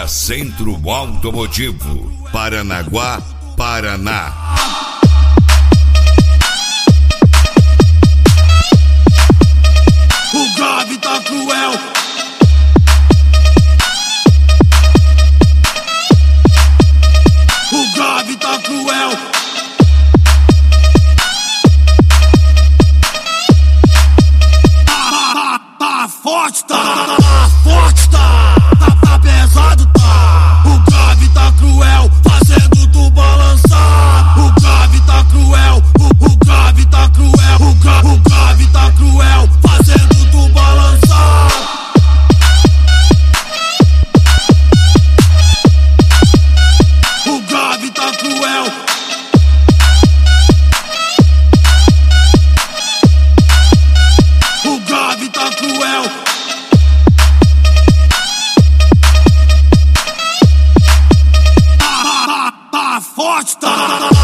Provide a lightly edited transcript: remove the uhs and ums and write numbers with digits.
Centro Automotivo, Paranaguá, Paraná. O grave tá cruel. O grave tá cruel. Tá forte, tá forte, tá pesado, tá. O grave tá cruel, fazendo tu balançar. O grave tá cruel, o grave tá cruel. O grave tá cruel, fazendo tu balançar. O grave tá cruel. O grave tá cruel. Tá forte, tá